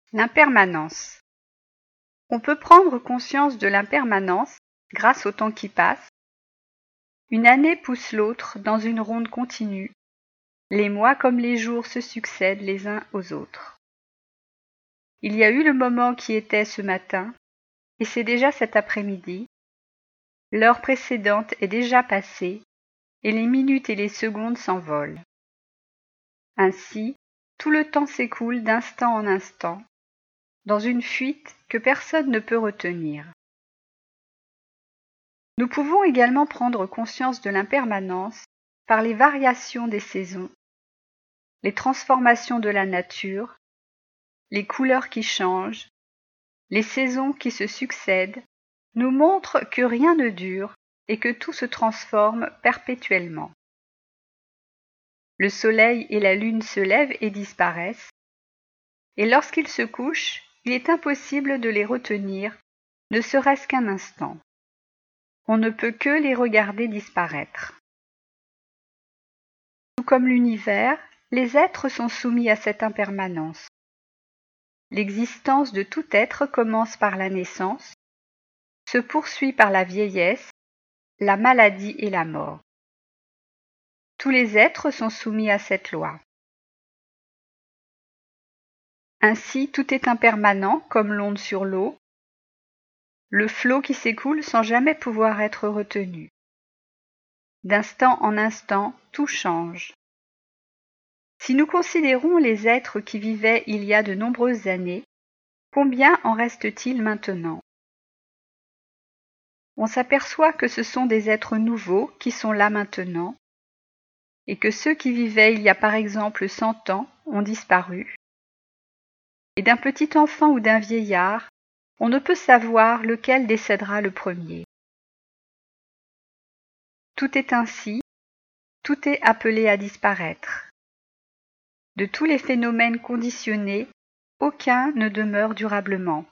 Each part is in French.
L'impermanence. On peut prendre conscience de l'impermanence grâce au temps qui passe. Une année pousse l'autre dans une ronde continue. Les mois comme les jours se succèdent les uns aux autres. Il y a eu le moment qui était ce matin, et c'est déjà cet après-midi. L'heure précédente est déjà passée, et les minutes et les secondes s'envolent. Ainsi, tout le temps s'écoule d'instant en instant, dans une fuite que personne ne peut retenir. Nous pouvons également prendre conscience de l'impermanence par les variations des saisons, les transformations de la nature, les couleurs qui changent, les saisons qui se succèdent, nous montrent que rien ne dure et que tout se transforme perpétuellement. Le soleil et la lune se lèvent et disparaissent, et lorsqu'ils se couchent, il est impossible de les retenir, ne serait-ce qu'un instant. On ne peut que les regarder disparaître. Tout comme l'univers, les êtres sont soumis à cette impermanence. L'existence de tout être commence par la naissance, se poursuit par la vieillesse, la maladie et la mort. Tous les êtres sont soumis à cette loi. Ainsi, tout est impermanent comme l'onde sur l'eau, le flot qui s'écoule sans jamais pouvoir être retenu. D'instant en instant, tout change. Si nous considérons les êtres qui vivaient il y a de nombreuses années, combien en reste-t-il maintenant? On s'aperçoit que ce sont des êtres nouveaux qui sont là maintenant, et que ceux qui vivaient il y a par exemple 100 ans ont disparu. Et d'un petit enfant ou d'un vieillard, on ne peut savoir lequel décédera le premier. Tout est ainsi, tout est appelé à disparaître. De tous les phénomènes conditionnés, aucun ne demeure durablement.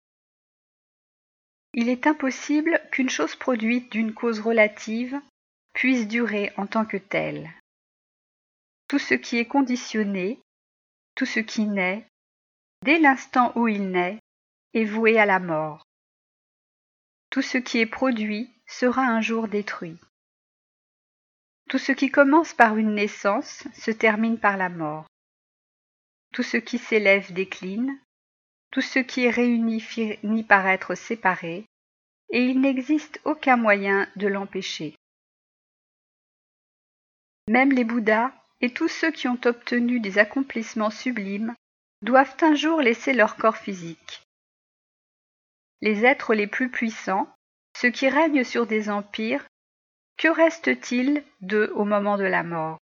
Il est impossible qu'une chose produite d'une cause relative puisse durer en tant que telle. Tout ce qui est conditionné, tout ce qui naît, dès l'instant où il naît, est voué à la mort. Tout ce qui est produit sera un jour détruit. Tout ce qui commence par une naissance se termine par la mort. Tout ce qui s'élève décline, tout ce qui est réuni finit par être séparé, et il n'existe aucun moyen de l'empêcher. Même les Bouddhas et tous ceux qui ont obtenu des accomplissements sublimes doivent un jour laisser leur corps physique. Les êtres les plus puissants, ceux qui règnent sur des empires, que reste-t-il d'eux au moment de la mort?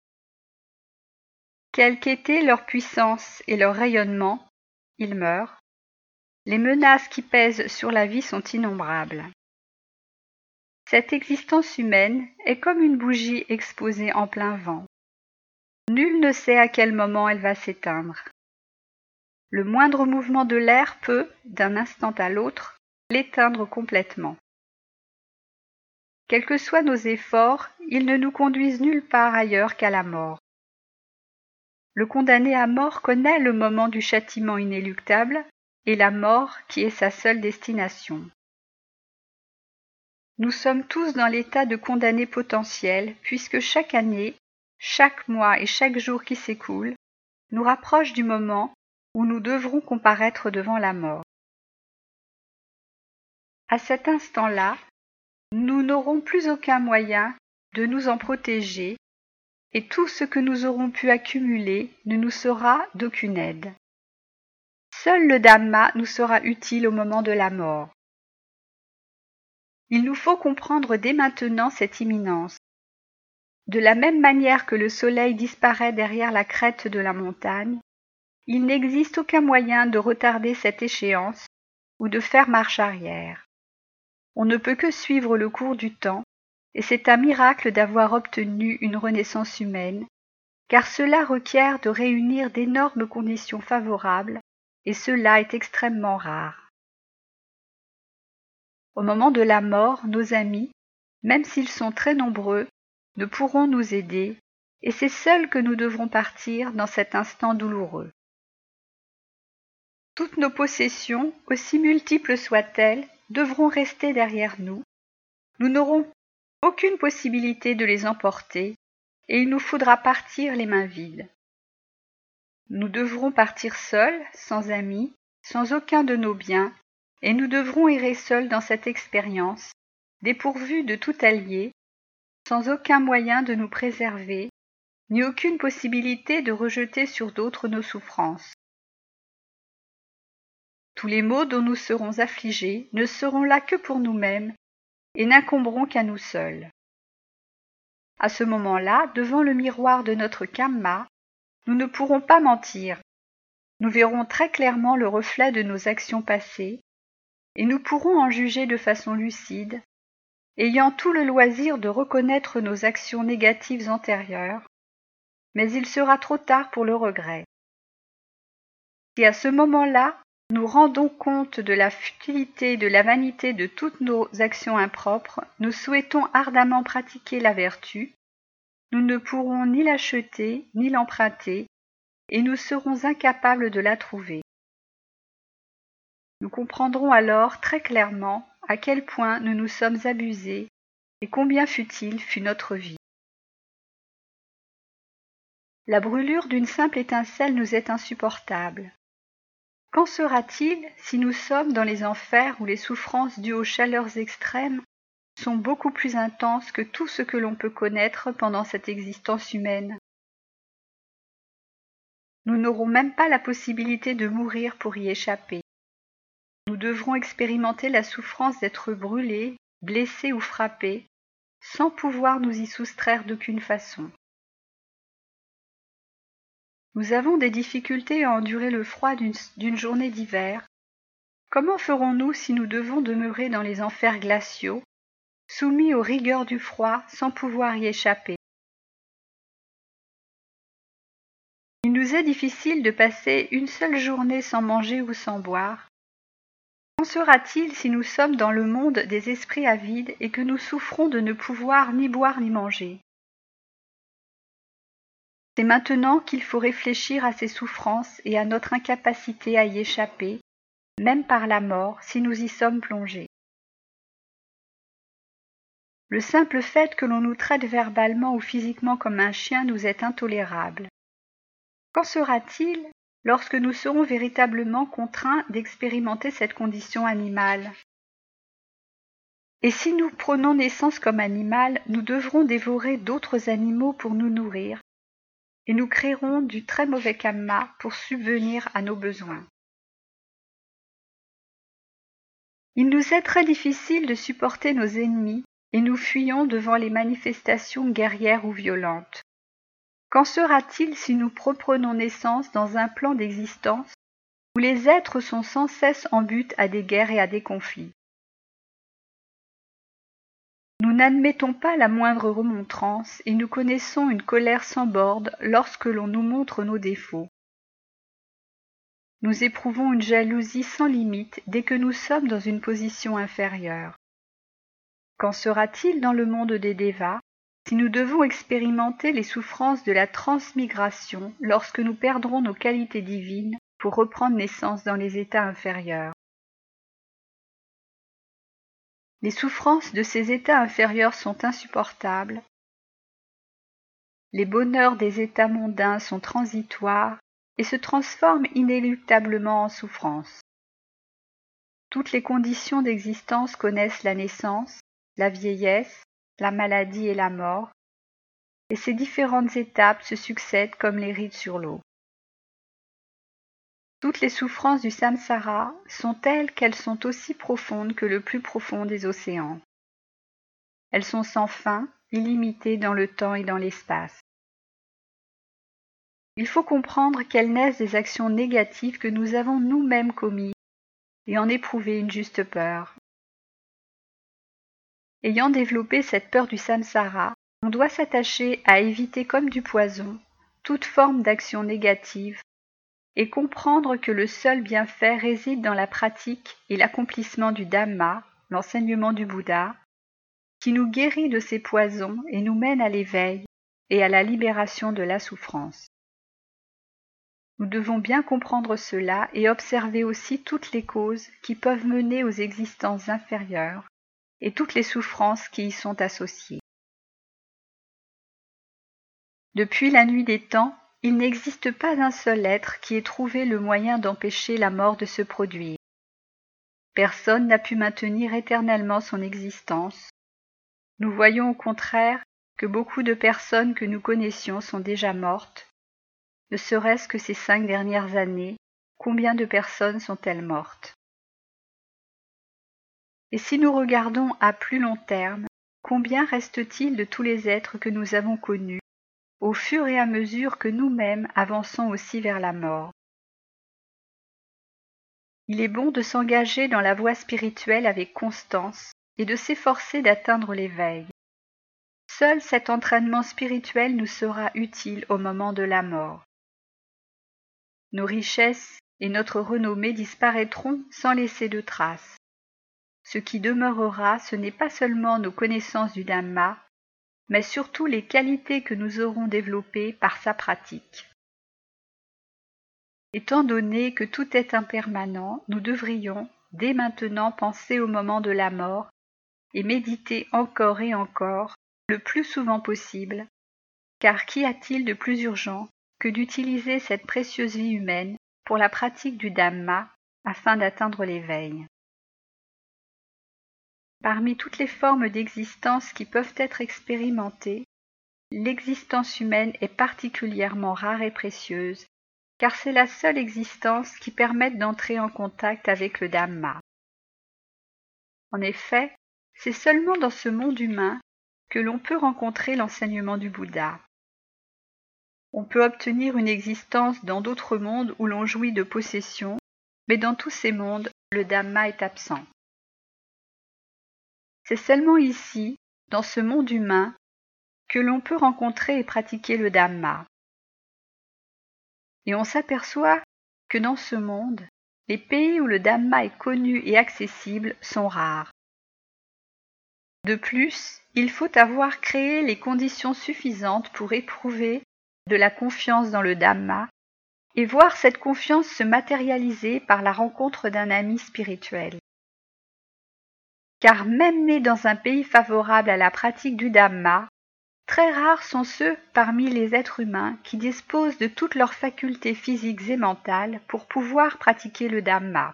Quelle qu'était leur puissance et leur rayonnement, ils meurent. Les menaces qui pèsent sur la vie sont innombrables. Cette existence humaine est comme une bougie exposée en plein vent. Nul ne sait à quel moment elle va s'éteindre. Le moindre mouvement de l'air peut, d'un instant à l'autre, l'éteindre complètement. Quels que soient nos efforts, ils ne nous conduisent nulle part ailleurs qu'à la mort. Le condamné à mort connaît le moment du châtiment inéluctable et la mort qui est sa seule destination. Nous sommes tous dans l'état de condamnés potentiels puisque chaque année, chaque mois et chaque jour qui s'écoule nous rapproche du moment où nous devrons comparaître devant la mort. À cet instant-là, nous n'aurons plus aucun moyen de nous en protéger et tout ce que nous aurons pu accumuler ne nous sera d'aucune aide. Seul le Dhamma nous sera utile au moment de la mort. Il nous faut comprendre dès maintenant cette imminence. De la même manière que le soleil disparaît derrière la crête de la montagne, il n'existe aucun moyen de retarder cette échéance ou de faire marche arrière. On ne peut que suivre le cours du temps, et c'est un miracle d'avoir obtenu une renaissance humaine, car cela requiert de réunir d'énormes conditions favorables, et cela est extrêmement rare. Au moment de la mort, nos amis, même s'ils sont très nombreux, ne pourront nous aider, et c'est seuls que nous devrons partir dans cet instant douloureux. Toutes nos possessions, aussi multiples soient-elles, devront rester derrière nous. Nous n'aurons aucune possibilité de les emporter, et il nous faudra partir les mains vides. Nous devrons partir seuls, sans amis, sans aucun de nos biens, et nous devrons errer seuls dans cette expérience, dépourvus de tout allié, sans aucun moyen de nous préserver, ni aucune possibilité de rejeter sur d'autres nos souffrances. Tous les maux dont nous serons affligés ne seront là que pour nous-mêmes et n'incomberont qu'à nous seuls. À ce moment-là, devant le miroir de notre karma, nous ne pourrons pas mentir. Nous verrons très clairement le reflet de nos actions passées et nous pourrons en juger de façon lucide, ayant tout le loisir de reconnaître nos actions négatives antérieures, mais il sera trop tard pour le regret. Si à ce moment-là, nous rendons compte de la futilité et de la vanité de toutes nos actions impropres, nous souhaitons ardemment pratiquer la vertu, nous ne pourrons ni l'acheter ni l'emprunter, et nous serons incapables de la trouver. Nous comprendrons alors très clairement à quel point nous nous sommes abusés et combien futile fut notre vie. La brûlure d'une simple étincelle nous est insupportable. Qu'en sera-t-il si nous sommes dans les enfers où les souffrances dues aux chaleurs extrêmes sont beaucoup plus intenses que tout ce que l'on peut connaître pendant cette existence humaine? Nous n'aurons même pas la possibilité de mourir pour y échapper. Nous devrons expérimenter la souffrance d'être brûlés, blessés ou frappés, sans pouvoir nous y soustraire d'aucune façon. Nous avons des difficultés à endurer le froid d'une journée d'hiver. Comment ferons-nous si nous devons demeurer dans les enfers glaciaux, soumis aux rigueurs du froid sans pouvoir y échapper? Il nous est difficile de passer une seule journée sans manger ou sans boire. Qu'en sera-t-il si nous sommes dans le monde des esprits avides et que nous souffrons de ne pouvoir ni boire ni manger? C'est maintenant qu'il faut réfléchir à ces souffrances et à notre incapacité à y échapper, même par la mort, si nous y sommes plongés. Le simple fait que l'on nous traite verbalement ou physiquement comme un chien nous est intolérable. Qu'en sera-t-il lorsque nous serons véritablement contraints d'expérimenter cette condition animale? Et si nous prenons naissance comme animal, nous devrons dévorer d'autres animaux pour nous nourrir, et nous créerons du très mauvais karma pour subvenir à nos besoins. Il nous est très difficile de supporter nos ennemis et nous fuyons devant les manifestations guerrières ou violentes. Qu'en sera-t-il si nous reprenons naissance dans un plan d'existence où les êtres sont sans cesse en butte à des guerres et à des conflits? Nous n'admettons pas la moindre remontrance et nous connaissons une colère sans bornes lorsque l'on nous montre nos défauts. Nous éprouvons une jalousie sans limite dès que nous sommes dans une position inférieure. Qu'en sera-t-il dans le monde des dévas si nous devons expérimenter les souffrances de la transmigration lorsque nous perdrons nos qualités divines pour reprendre naissance dans les états inférieurs? Les souffrances de ces états inférieurs sont insupportables. Les bonheurs des états mondains sont transitoires et se transforment inéluctablement en souffrance. Toutes les conditions d'existence connaissent la naissance, la vieillesse, la maladie et la mort, et ces différentes étapes se succèdent comme les rides sur l'eau. Toutes les souffrances du samsara sont telles qu'elles sont aussi profondes que le plus profond des océans. Elles sont sans fin, illimitées dans le temps et dans l'espace. Il faut comprendre qu'elles naissent des actions négatives que nous avons nous-mêmes commises et en éprouver une juste peur. Ayant développé cette peur du samsara, on doit s'attacher à éviter comme du poison toute forme d'action négative et comprendre que le seul bienfait réside dans la pratique et l'accomplissement du Dhamma, l'enseignement du Bouddha, qui nous guérit de ces poisons et nous mène à l'éveil et à la libération de la souffrance. Nous devons bien comprendre cela et observer aussi toutes les causes qui peuvent mener aux existences inférieures et toutes les souffrances qui y sont associées. Depuis la nuit des temps, il n'existe pas un seul être qui ait trouvé le moyen d'empêcher la mort de se produire. Personne n'a pu maintenir éternellement son existence. Nous voyons au contraire que beaucoup de personnes que nous connaissions sont déjà mortes. Ne serait-ce que ces 5 dernières années, combien de personnes sont-elles mortes? Et si nous regardons à plus long terme, combien reste-t-il de tous les êtres que nous avons connus, au fur et à mesure que nous-mêmes avançons aussi vers la mort? Il est bon de s'engager dans la voie spirituelle avec constance et de s'efforcer d'atteindre l'éveil. Seul cet entraînement spirituel nous sera utile au moment de la mort. Nos richesses et notre renommée disparaîtront sans laisser de traces. Ce qui demeurera, ce n'est pas seulement nos connaissances du Dhamma, mais surtout les qualités que nous aurons développées par sa pratique. Étant donné que tout est impermanent, nous devrions, dès maintenant, penser au moment de la mort et méditer encore et encore, le plus souvent possible, car qu'y a-t-il de plus urgent que d'utiliser cette précieuse vie humaine pour la pratique du Dhamma afin d'atteindre l'éveil? Parmi toutes les formes d'existence qui peuvent être expérimentées, l'existence humaine est particulièrement rare et précieuse, car c'est la seule existence qui permette d'entrer en contact avec le Dhamma. En effet, c'est seulement dans ce monde humain que l'on peut rencontrer l'enseignement du Bouddha. On peut obtenir une existence dans d'autres mondes où l'on jouit de possessions, mais dans tous ces mondes, le Dhamma est absent. C'est seulement ici, dans ce monde humain, que l'on peut rencontrer et pratiquer le Dhamma. Et on s'aperçoit que dans ce monde, les pays où le Dhamma est connu et accessible sont rares. De plus, il faut avoir créé les conditions suffisantes pour éprouver de la confiance dans le Dhamma et voir cette confiance se matérialiser par la rencontre d'un ami spirituel. Car même nés dans un pays favorable à la pratique du Dhamma, très rares sont ceux parmi les êtres humains qui disposent de toutes leurs facultés physiques et mentales pour pouvoir pratiquer le Dhamma.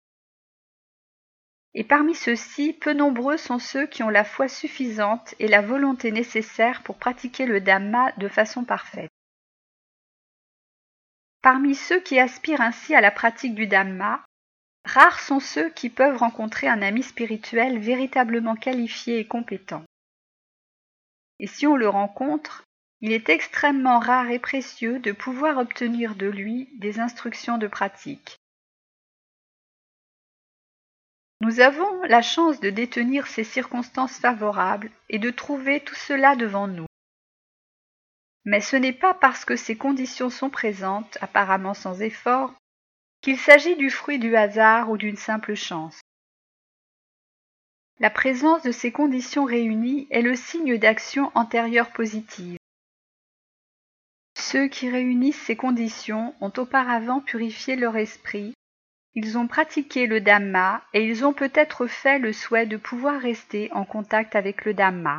Et parmi ceux-ci, peu nombreux sont ceux qui ont la foi suffisante et la volonté nécessaire pour pratiquer le Dhamma de façon parfaite. Parmi ceux qui aspirent ainsi à la pratique du Dhamma, rares sont ceux qui peuvent rencontrer un ami spirituel véritablement qualifié et compétent. Et si on le rencontre, il est extrêmement rare et précieux de pouvoir obtenir de lui des instructions de pratique. Nous avons la chance de détenir ces circonstances favorables et de trouver tout cela devant nous. Mais ce n'est pas parce que ces conditions sont présentes, apparemment sans effort, qu'il s'agit du fruit du hasard ou d'une simple chance. La présence de ces conditions réunies est le signe d'actions antérieures positives. Ceux qui réunissent ces conditions ont auparavant purifié leur esprit, ils ont pratiqué le Dhamma et ils ont peut-être fait le souhait de pouvoir rester en contact avec le Dhamma.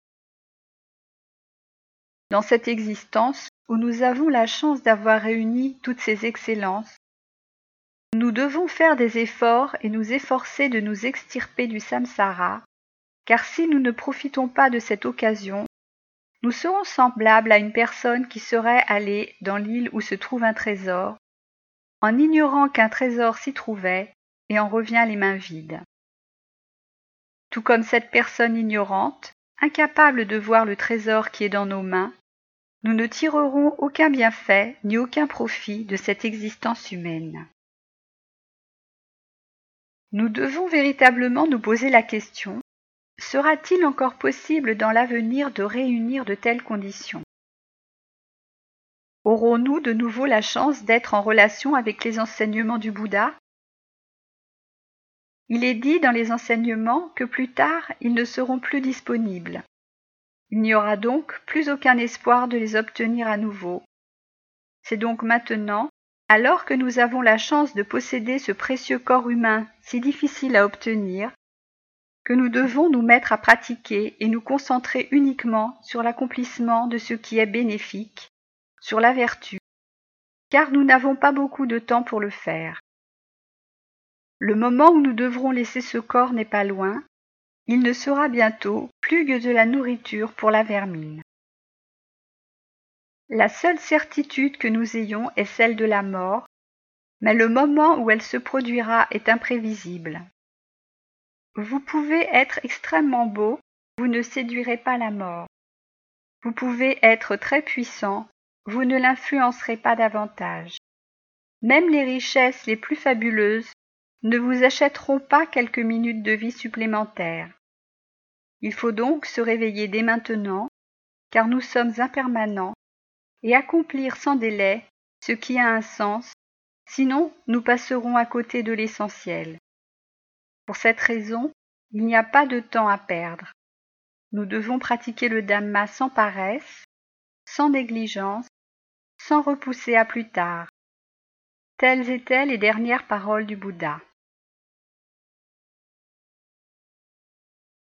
Dans cette existence où nous avons la chance d'avoir réuni toutes ces excellences, nous devons faire des efforts et nous efforcer de nous extirper du samsara, car si nous ne profitons pas de cette occasion, nous serons semblables à une personne qui serait allée dans l'île où se trouve un trésor, en ignorant qu'un trésor s'y trouvait, et en revient les mains vides. Tout comme cette personne ignorante, incapable de voir le trésor qui est dans nos mains, nous ne tirerons aucun bienfait ni aucun profit de cette existence humaine. Nous devons véritablement nous poser la question: sera-t-il encore possible dans l'avenir de réunir de telles conditions? Aurons-nous de nouveau la chance d'être en relation avec les enseignements du Bouddha? Il est dit dans les enseignements que plus tard ils ne seront plus disponibles. Il n'y aura donc plus aucun espoir de les obtenir à nouveau. C'est donc maintenant Alors que nous avons la chance de posséder ce précieux corps humain si difficile à obtenir, que nous devons nous mettre à pratiquer et nous concentrer uniquement sur l'accomplissement de ce qui est bénéfique, sur la vertu, car nous n'avons pas beaucoup de temps pour le faire. Le moment où nous devrons laisser ce corps n'est pas loin, il ne sera bientôt plus que de la nourriture pour la vermine. La seule certitude que nous ayons est celle de la mort, mais le moment où elle se produira est imprévisible. Vous pouvez être extrêmement beau, vous ne séduirez pas la mort. Vous pouvez être très puissant, vous ne l'influencerez pas davantage. Même les richesses les plus fabuleuses ne vous achèteront pas quelques minutes de vie supplémentaires. Il faut donc se réveiller dès maintenant, car nous sommes impermanents, et accomplir sans délai ce qui a un sens, sinon nous passerons à côté de l'essentiel. Pour cette raison, il n'y a pas de temps à perdre. Nous devons pratiquer le Dhamma sans paresse, sans négligence, sans repousser à plus tard. Telles étaient les dernières paroles du Bouddha.